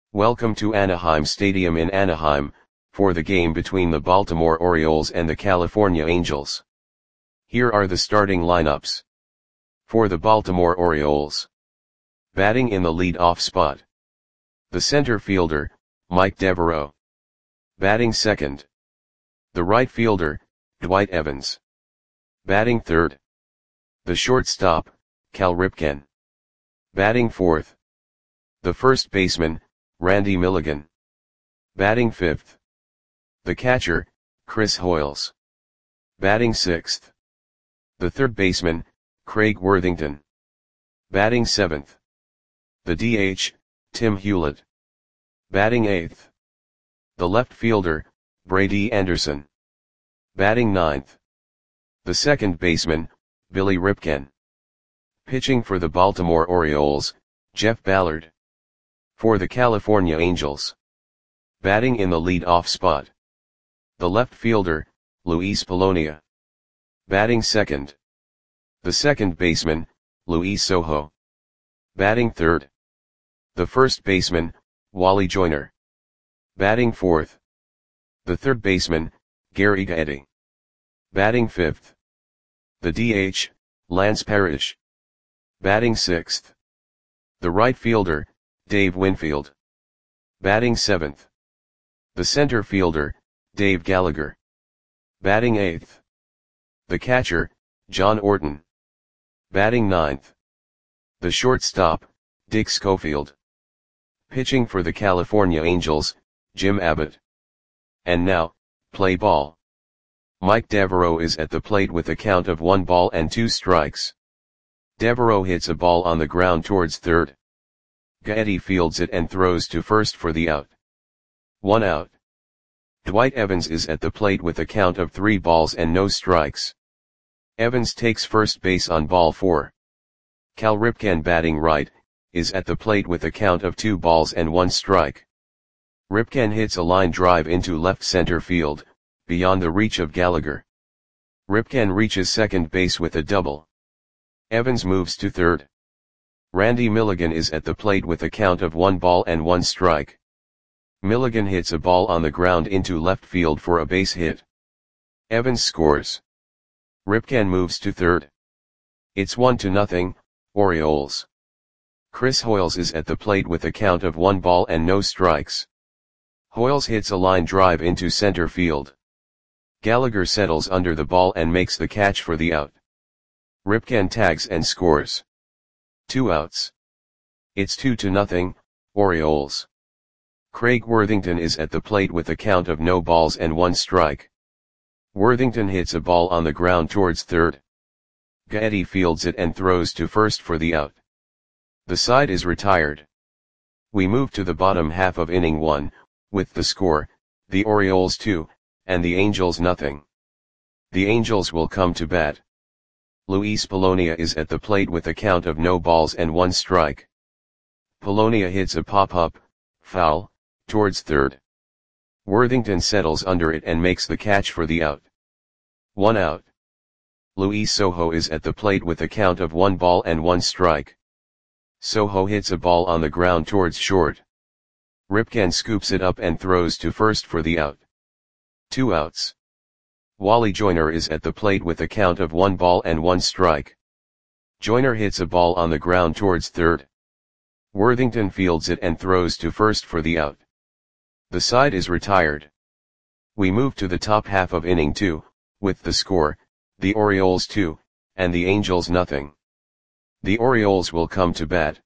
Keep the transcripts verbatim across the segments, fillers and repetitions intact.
Welcome to Anaheim Stadium in Anaheim, for the game between the Baltimore Orioles and the California Angels. Here are the starting lineups. For the Baltimore Orioles. Batting in the lead-off spot. The center fielder, Mike Devereaux. Batting second. The right fielder, Dwight Evans. Batting third. The shortstop, Cal Ripken. Batting fourth. The first baseman, Randy Milligan. Batting fifth. The catcher, Chris Hoiles. Batting sixth. The third baseman, Craig Worthington. Batting seventh. The D H, Tim Hewlett. Batting eighth. The left fielder, Brady Anderson. Batting ninth. The second baseman, Billy Ripken. Pitching for the Baltimore Orioles, Jeff Ballard. For the California Angels. Batting in the lead-off spot. The left fielder, Luis Polonia. Batting second. The second baseman, Luis Sojo. Batting third. The first baseman, Wally Joyner. Batting fourth. The third baseman, Gary Gaetti. Batting fifth. The D H, Lance Parrish. Batting sixth. The right fielder, Dave Winfield. Batting seventh. The center fielder, Dave Gallagher. Batting eighth. The catcher, John Orton. Batting ninth. The shortstop, Dick Schofield. Pitching for the California Angels, Jim Abbott. And now, play ball. Mike Devereaux is at the plate with a count of one ball and two strikes. Devereaux hits a ball on the ground towards third. Gaetti fields it and throws to first for the out. One out. Dwight Evans is at the plate with a count of three balls and no strikes. Evans takes first base on ball four. Cal Ripken, batting right, is at the plate with a count of two balls and one strike. Ripken hits a line drive into left center field, beyond the reach of Gallagher. Ripken reaches second base with a double. Evans moves to third. Randy Milligan is at the plate with a count of one ball and one strike. Milligan hits a ball on the ground into left field for a base hit. Evans scores. Ripken moves to third. It's one to nothing, Orioles. Chris Hoiles is at the plate with a count of one ball and no strikes. Hoiles hits a line drive into center field. Gallagher settles under the ball and makes the catch for the out. Ripken tags and scores. Two outs. It's two to nothing, Orioles. Craig Worthington is at the plate with a count of no balls and one strike. Worthington hits a ball on the ground towards third. Gaetti fields it and throws to first for the out. The side is retired. We move to the bottom half of inning one, with the score, the Orioles two, and the Angels nothing. The Angels will come to bat. Luis Polonia is at the plate with a count of no balls and one strike. Polonia hits a pop-up, foul, towards third. Worthington settles under it and makes the catch for the out. One out. Luis Sojo is at the plate with a count of one ball and one strike. Sojo hits a ball on the ground towards short. Ripken scoops it up and throws to first for the out. Two outs. Wally Joyner is at the plate with a count of one ball and one strike. Joyner hits a ball on the ground towards third. Worthington fields it and throws to first for the out. The side is retired. We move to the top half of inning two, with the score, the Orioles two, and the Angels nothing. The Orioles will come to bat.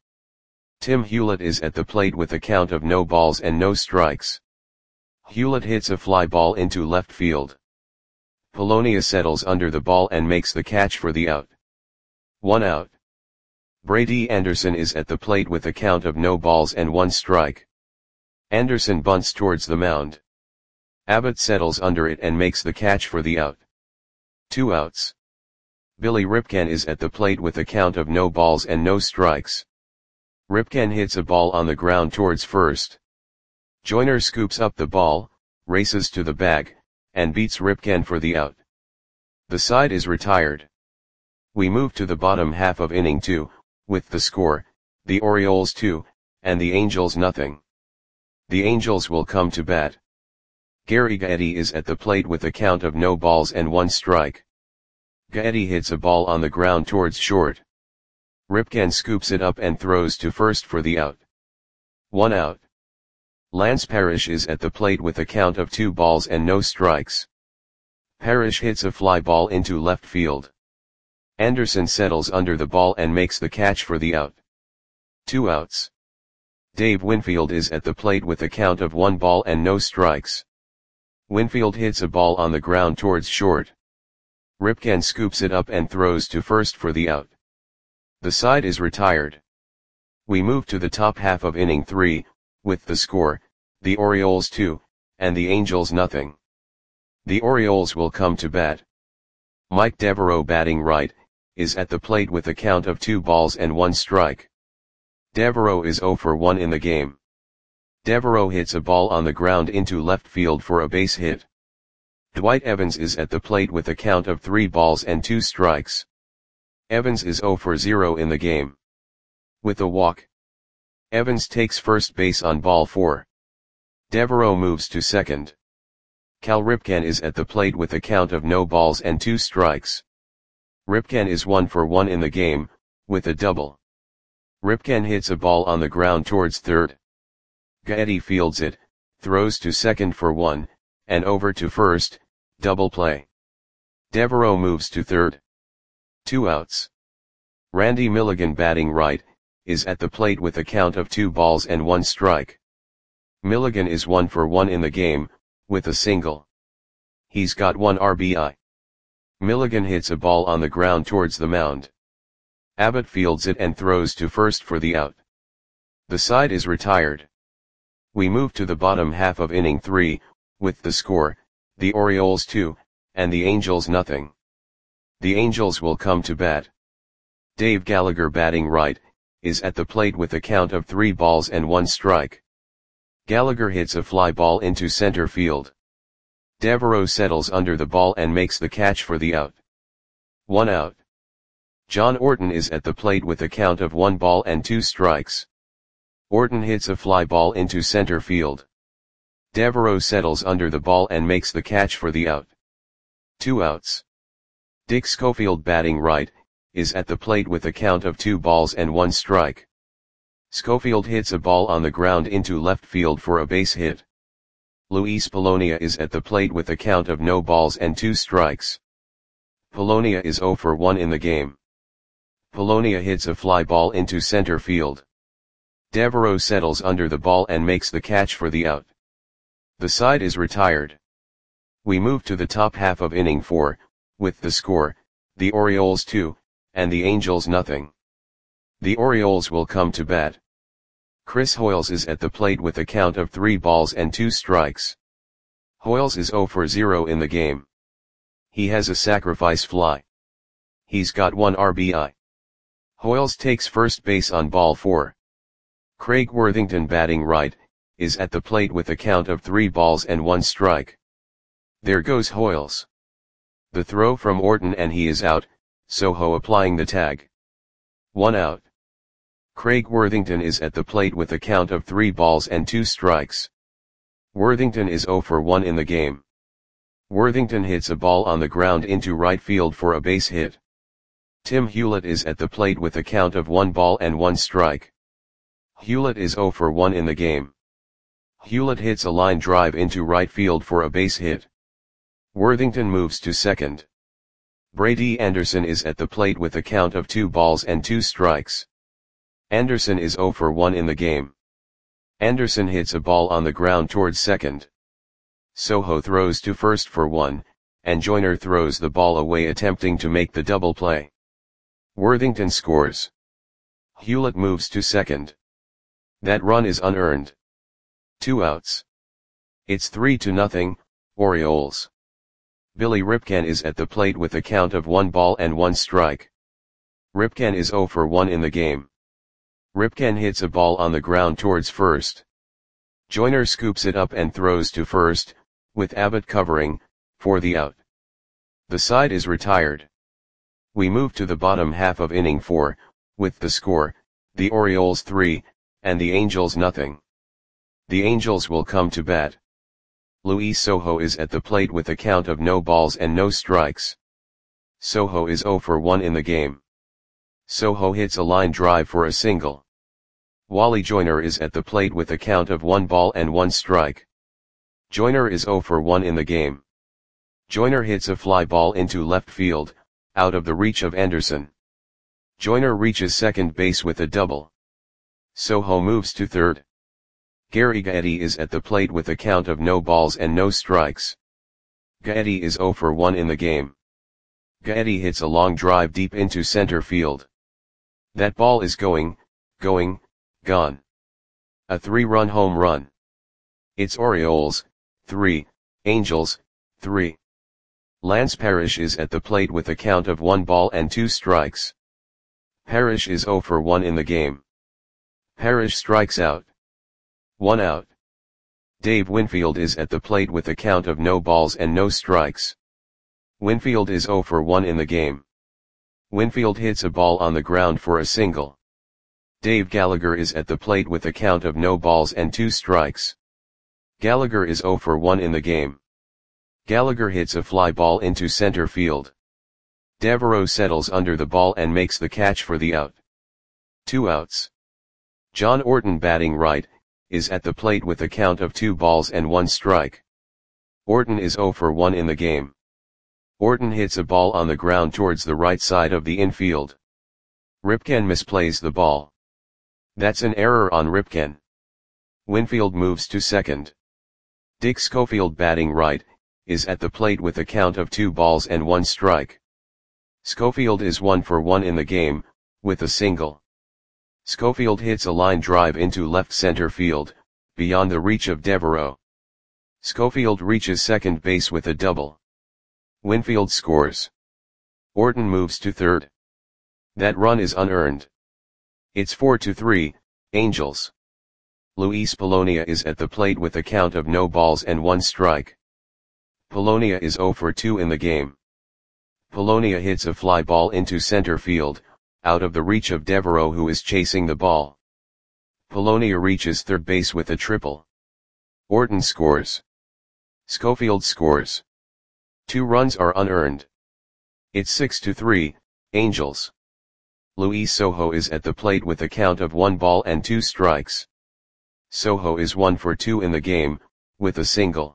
Tim Hewlett is at the plate with a count of no balls and no strikes. Hewlett hits a fly ball into left field. Polonia settles under the ball and makes the catch for the out. One out. Brady Anderson is at the plate with a count of no balls and one strike. Anderson bunts towards the mound. Abbott settles under it and makes the catch for the out. Two outs. Billy Ripken is at the plate with a count of no balls and no strikes. Ripken hits a ball on the ground towards first. Joyner scoops up the ball, races to the bag, and beats Ripken for the out. The side is retired. We move to the bottom half of inning two, with the score, the Orioles two, and the Angels nothing. The Angels will come to bat. Gary Gaetti is at the plate with a count of no balls and one strike. Gaetti hits a ball on the ground towards short. Ripken scoops it up and throws to first for the out. One out. Lance Parrish is at the plate with a count of two balls and no strikes. Parrish hits a fly ball into left field. Anderson settles under the ball and makes the catch for the out. Two outs. Dave Winfield is at the plate with a count of one ball and no strikes. Winfield hits a ball on the ground towards short. Ripken scoops it up and throws to first for the out. The side is retired. We move to the top half of inning three, with the score, the Orioles two, and the Angels nothing. The Orioles will come to bat. Mike Devereaux, batting right, is at the plate with a count of two balls and one strike. Devereaux is zero for one in the game. Devereaux hits a ball on the ground into left field for a base hit. Dwight Evans is at the plate with a count of three balls and two strikes. Evans is zero for zero in the game. With a walk, Evans takes first base on ball four. Devereaux moves to second. Cal Ripken is at the plate with a count of no balls and two strikes. Ripken is one for one in the game, with a double. Ripken hits a ball on the ground towards third. Gaetti fields it, throws to second for one, and over to first, double play. Devereaux moves to third. Two outs. Randy Milligan, batting right, is at the plate with a count of two balls and one strike. Milligan is one for one in the game, with a single. He's got one R B I. Milligan hits a ball on the ground towards the mound. Abbott fields it and throws to first for the out. The side is retired. We move to the bottom half of inning three, with the score, the Orioles two, and the Angels nothing. The Angels will come to bat. Dave Gallagher, batting right, is at the plate with a count of three balls and one strike. Gallagher hits a fly ball into center field. Devereaux settles under the ball and makes the catch for the out. One out. John Orton is at the plate with a count of one ball and two strikes. Orton hits a fly ball into center field. Devereaux settles under the ball and makes the catch for the out. Two outs. Dick Schofield, batting right, is at the plate with a count of two balls and one strike. Schofield hits a ball on the ground into left field for a base hit. Luis Polonia is at the plate with a count of no balls and two strikes. Polonia is zero for one in the game. Polonia hits a fly ball into center field. Devereaux settles under the ball and makes the catch for the out. The side is retired. We move to the top half of inning four, with the score, the Orioles two, and the Angels nothing. The Orioles will come to bat. Chris Hoiles is at the plate with a count of three balls and two strikes. Hoiles is zero for zero in the game. He has a sacrifice fly. He's got one R B I. Hoiles takes first base on ball four. Craig Worthington, batting right, is at the plate with a count of three balls and one strike. There goes Hoiles. The throw from Orton and he is out, Soho applying the tag. One out. Craig Worthington is at the plate with a count of three balls and two strikes. Worthington is zero for one in the game. Worthington hits a ball on the ground into right field for a base hit. Tim Hewlett is at the plate with a count of one ball and one strike. Hewlett is zero for one in the game. Hewlett hits a line drive into right field for a base hit. Worthington moves to second. Brady Anderson is at the plate with a count of two balls and two strikes. Anderson is zero for one in the game. Anderson hits a ball on the ground towards second. Soho throws to first for one, and Joyner throws the ball away attempting to make the double play. Worthington scores. Hewlett moves to second. That run is unearned. Two outs. It's three to nothing, Orioles. Billy Ripken is at the plate with a count of one ball and one strike. Ripken is zero for one in the game. Ripken hits a ball on the ground towards first. Joyner scoops it up and throws to first, with Abbott covering, for the out. The side is retired. We move to the bottom half of inning four, with the score, the Orioles three, and the Angels nothing. The Angels will come to bat. Luis Sojo is at the plate with a count of no balls and no strikes. Sojo is zero for one in the game. Sojo hits a line drive for a single. Wally Joyner is at the plate with a count of one ball and one strike. Joyner is zero for one in the game. Joyner hits a fly ball into left field, out of the reach of Anderson. Joyner reaches second base with a double. Sojo moves to third. Gary Gaetti is at the plate with a count of no balls and no strikes. Gaetti is zero for one in the game. Gaetti hits a long drive deep into center field. That ball is going, going, gone. A three-run home run. It's Orioles, three, Angels, three. Lance Parrish is at the plate with a count of one ball and two strikes. Parrish is zero for one in the game. Parrish strikes out. One out. Dave Winfield is at the plate with a count of no balls and no strikes. Winfield is zero for one in the game. Winfield hits a ball on the ground for a single. Dave Gallagher is at the plate with a count of no balls and two strikes. Gallagher is zero for one in the game. Gallagher hits a fly ball into center field. Devereaux settles under the ball and makes the catch for the out. Two outs. John Orton, batting right, is at the plate with a count of two balls and one strike. Orton is zero for one in the game. Orton hits a ball on the ground towards the right side of the infield. Ripken misplays the ball. That's an error on Ripken. Winfield moves to second. Dick Schofield, batting right, is at the plate with a count of two balls and one strike. Schofield is one for one in the game, with a single. Schofield hits a line drive into left center field, beyond the reach of Devereaux. Schofield reaches second base with a double. Winfield scores. Orton moves to third. That run is unearned. It's four to three, Angels. Luis Polonia is at the plate with a count of no balls and one strike. Polonia is zero for two in the game. Polonia hits a fly ball into center field, out of the reach of Devereaux, who is chasing the ball. Polonia reaches third base with a triple. Orton scores. Schofield scores. Two runs are unearned. It's six to three, Angels. Luis Sojo is at the plate with a count of one ball and two strikes. Sojo is one for two in the game, with a single.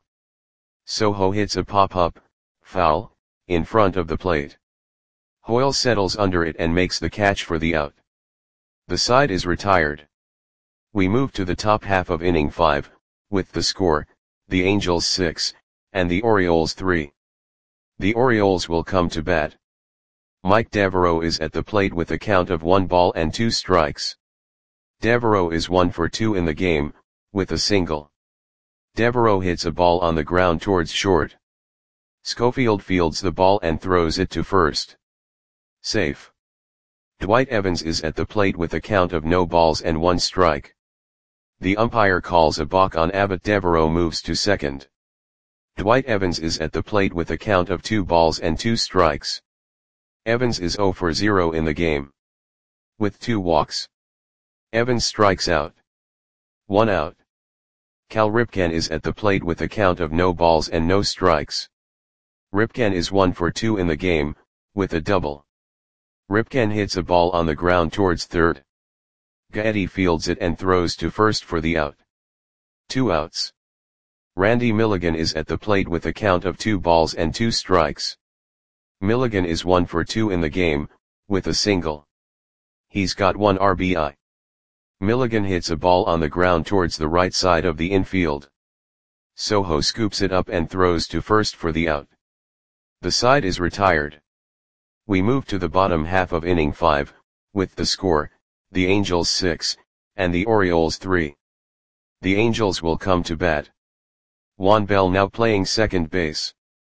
Sojo hits a pop-up, foul, in front of the plate. Hoyle settles under it and makes the catch for the out. The side is retired. We move to the top half of inning five, with the score, the Angels six, and the Orioles three. The Orioles will come to bat. Mike Devereaux is at the plate with a count of one ball and two strikes. Devereaux is one for two in the game, with a single. Devereaux hits a ball on the ground towards short. Schofield fields the ball and throws it to first. Safe. Dwight Evans is at the plate with a count of no balls and one strike. The umpire calls a balk on Abbott. Devereaux moves to second. Dwight Evans is at the plate with a count of two balls and two strikes. Evans is zero for zero in the game. With two walks. Evans strikes out. One out. Cal Ripken is at the plate with a count of no balls and no strikes. Ripken is one for two in the game, with a double. Ripken hits a ball on the ground towards third. Gaetti fields it and throws to first for the out. Two outs. Randy Milligan is at the plate with a count of two balls and two strikes. Milligan is one for two in the game, with a single. He's got one R B I. Milligan hits a ball on the ground towards the right side of the infield. Sojo scoops it up and throws to first for the out. The side is retired. We move to the bottom half of inning five, with the score, the Angels six, and the Orioles three. The Angels will come to bat. Juan Bell now playing second base.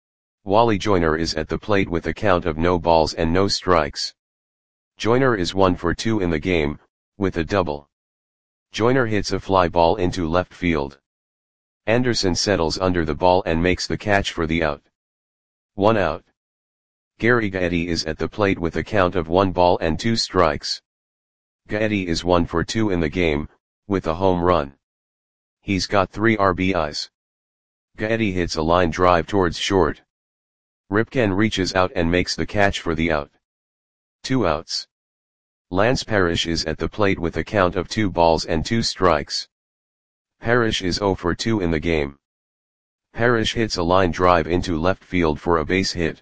Wally Joyner is at the plate with a count of no balls and no strikes. Joyner is one for two in the game, with a double. Joyner hits a fly ball into left field. Anderson settles under the ball and makes the catch for the out. One out. Gary Gaetti is at the plate with a count of one ball and two strikes. Gaetti is one for two in the game, with a home run. He's got three R B Is. Gaetti hits a line drive towards short. Ripken reaches out and makes the catch for the out. Two outs. Lance Parrish is at the plate with a count of two balls and two strikes. Parrish is zero for two in the game. Parrish hits a line drive into left field for a base hit.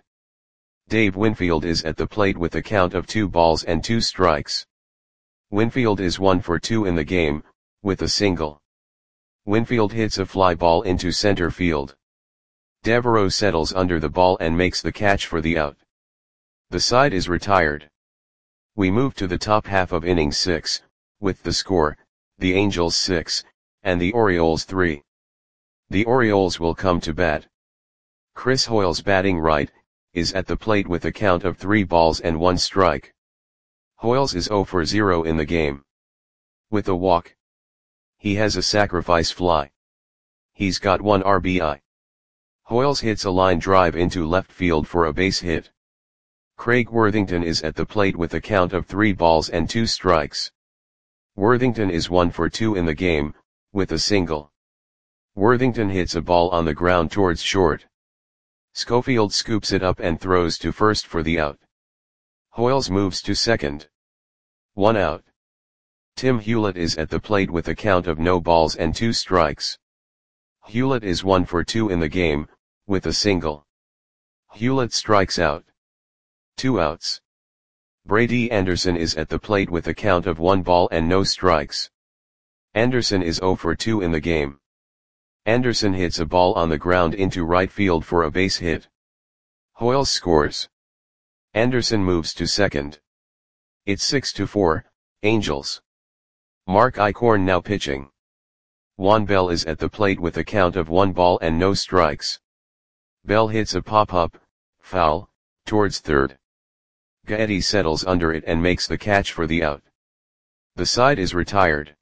Dave Winfield is at the plate with a count of two balls and two strikes. Winfield is one for two in the game, with a single. Winfield hits a fly ball into center field. Devereaux settles under the ball and makes the catch for the out. The side is retired. We move to the top half of inning six, with the score, the Angels six, and the Orioles three. The Orioles will come to bat. Chris Hoiles, batting right, is at the plate with a count of three balls and one strike. Hoiles is zero for zero in the game. With a walk. He has a sacrifice fly. He's got one R B I. Hoiles hits a line drive into left field for a base hit. Craig Worthington is at the plate with a count of three balls and two strikes. Worthington is one for two in the game, with a single. Worthington hits a ball on the ground towards short. Schofield scoops it up and throws to first for the out. Hoiles moves to second. One out. Tim Hewlett is at the plate with a count of no balls and two strikes. Hewlett is one for two in the game, with a single. Hewlett strikes out. Two outs. Brady Anderson is at the plate with a count of one ball and no strikes. Anderson is zero for two in the game. Anderson hits a ball on the ground into right field for a base hit. Hoiles scores. Anderson moves to second. It's six to four, Angels. Mark Eichhorn now pitching. Juan Bell is at the plate with a count of one ball and no strikes. Bell hits a pop-up, foul, towards third. Gaetti settles under it and makes the catch for the out. The side is retired.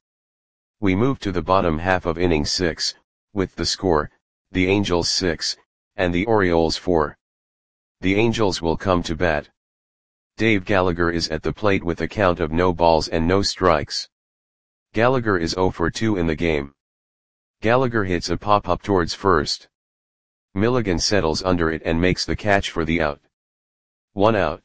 We move to the bottom half of inning six, with the score, the Angels six, and the Orioles four. The Angels will come to bat. Dave Gallagher is at the plate with a count of no balls and no strikes. Gallagher is zero for two in the game. Gallagher hits a pop-up towards first. Milligan settles under it and makes the catch for the out. One out.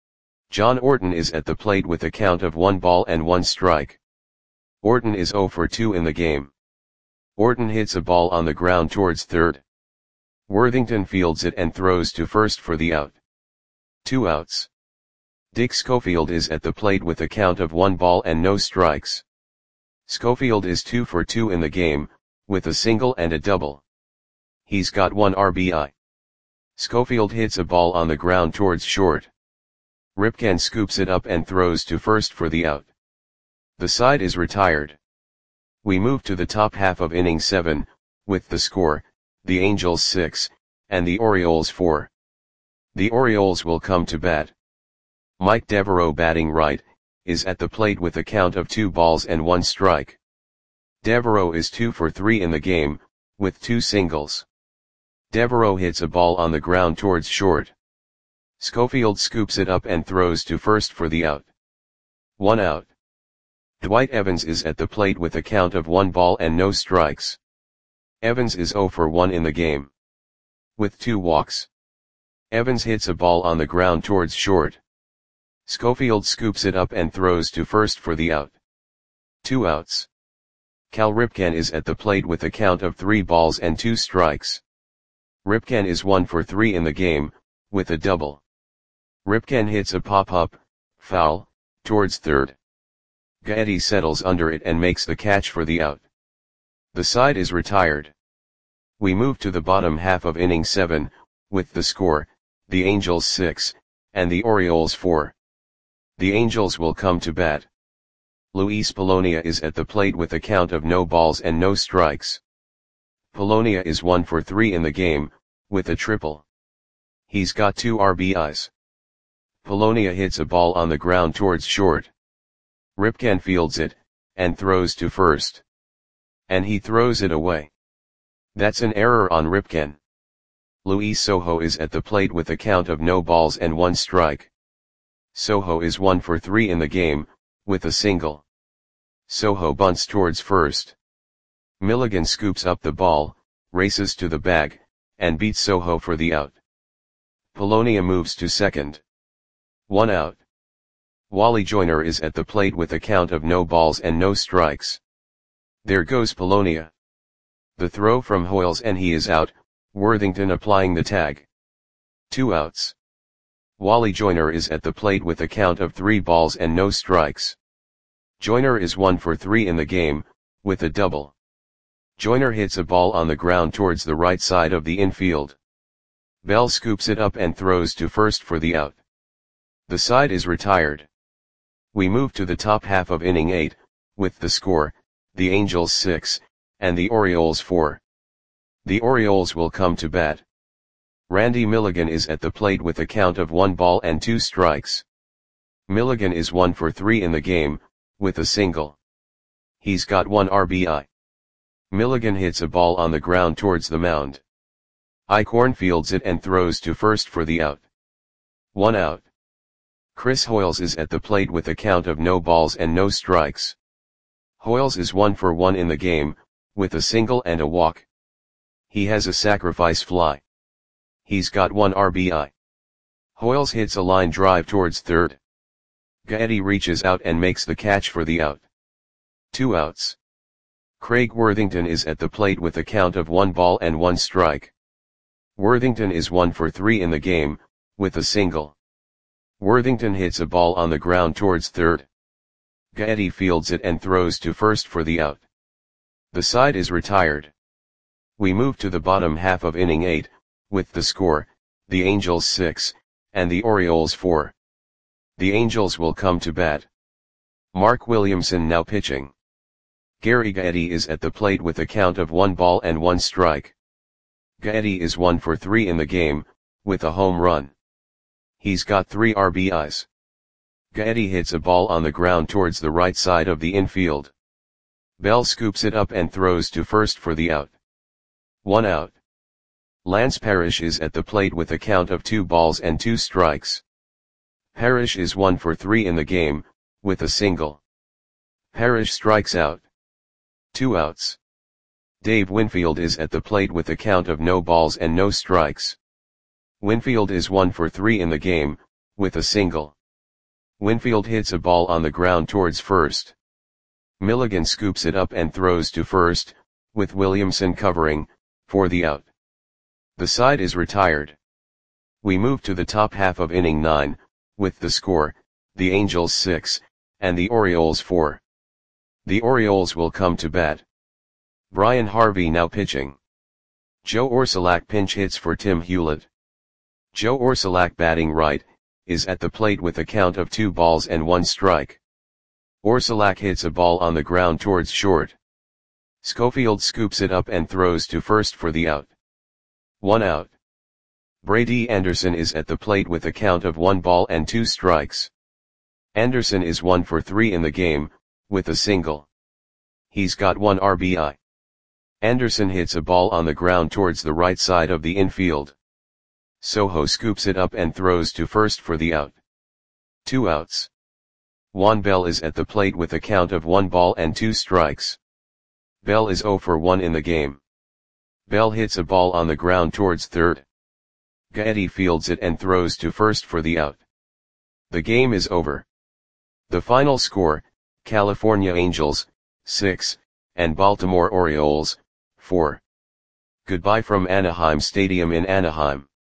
John Orton is at the plate with a count of one ball and one strike. Orton is zero for two in the game. Orton hits a ball on the ground towards third. Worthington fields it and throws to first for the out. Two outs. Dick Schofield is at the plate with a count of one ball and no strikes. Schofield is two for two in the game, with a single and a double. He's got one R B I. Schofield hits a ball on the ground towards short. Ripken scoops it up and throws to first for the out. The side is retired. We move to the top half of inning seven, with the score, the Angels six, and the Orioles four. The Orioles will come to bat. Mike Devereaux, batting right, is at the plate with a count of two balls and one strike. Devereaux is two for three in the game, with two singles. Devereaux hits a ball on the ground towards short. Schofield scoops it up and throws to first for the out. One out. Dwight Evans is at the plate with a count of one ball and no strikes. Evans is zero for one in the game. With two walks. Evans hits a ball on the ground towards short. Schofield scoops it up and throws to first for the out. Two outs. Cal Ripken is at the plate with a count of three balls and two strikes. Ripken is one for three in the game, with a double. Ripken hits a pop-up, foul, towards third. Gaetti settles under it and makes the catch for the out. The side is retired. We move to the bottom half of inning seven, with the score, the Angels six, and the Orioles four. The Angels will come to bat. Luis Polonia is at the plate with a count of no balls and no strikes. Polonia is one for three in the game, with a triple. He's got two R B Is. Polonia hits a ball on the ground towards short. Ripken fields it, and throws to first. And he throws it away. That's an error on Ripken. Luis Sojo is at the plate with a count of no balls and one strike. Sojo is one for three in the game, with a single. Sojo bunts towards first. Milligan scoops up the ball, races to the bag, and beats Soho for the out. Polonia moves to second. One out. Wally Joyner is at the plate with a count of no balls and no strikes. There goes Polonia. The throw from Hoyles and he is out, Worthington applying the tag. Two outs. Wally Joyner is at the plate with a count of three balls and no strikes. Joyner is one for three in the game, with a double. Joyner hits a ball on the ground towards the right side of the infield. Bell scoops it up and throws to first for the out. The side is retired. We move to the top half of inning eight, with the score, the Angels six, and the Orioles four. The Orioles will come to bat. Randy Milligan is at the plate with a count of one ball and two strikes. Milligan is one for three in the game, with a single. He's got one R B I. Milligan hits a ball on the ground towards the mound. Eichhorn fields it and throws to first for the out. One out. Chris Hoyles is at the plate with a count of no balls and no strikes. Hoyles is one for one in the game, with a single and a walk. He has a sacrifice fly. He's got one R B I. Hoyles hits a line drive towards third. Gaetti reaches out and makes the catch for the out. Two outs. Craig Worthington is at the plate with a count of one ball and one strike. Worthington is one for three in the game, with a single. Worthington hits a ball on the ground towards third. Gaetti fields it and throws to first for the out. The side is retired. We move to the bottom half of inning eight, with the score, the Angels six, and the Orioles four. The Angels will come to bat. Mark Williamson now pitching. Gary Gaetti is at the plate with a count of one ball and one strike. Gaetti is one for three in the game, with a home run. He's got three R B Is. Gaetti hits a ball on the ground towards the right side of the infield. Bell scoops it up and throws to first for the out. One out. Lance Parrish is at the plate with a count of two balls and two strikes. Parrish is one for three in the game, with a single. Parrish strikes out. Two outs. Dave Winfield is at the plate with a count of no balls and no strikes. Winfield is one for three in the game, with a single. Winfield hits a ball on the ground towards first. Milligan scoops it up and throws to first, with Williamson covering, for the out. The side is retired. We move to the top half of inning nine, with the score, the Angels six, and the Orioles four. The Orioles will come to bat. Brian Harvey now pitching. Joe Orsulak pinch hits for Tim Hewlett. Joe Orsulak batting right, is at the plate with a count of two balls and one strike. Orsulak hits a ball on the ground towards short. Schofield scoops it up and throws to first for the out. One out. Brady Anderson is at the plate with a count of one ball and two strikes. Anderson is one for three in the game, with a single. He's got one R B I. Anderson hits a ball on the ground towards the right side of the infield. Soho scoops it up and throws to first for the out. Two outs. Juan Bell is at the plate with a count of one ball and two strikes. Bell is zero for one in the game. Bell hits a ball on the ground towards third. Gaetti fields it and throws to first for the out. The game is over. The final score, California Angels, six, and Baltimore Orioles, four. Goodbye from Anaheim Stadium in Anaheim.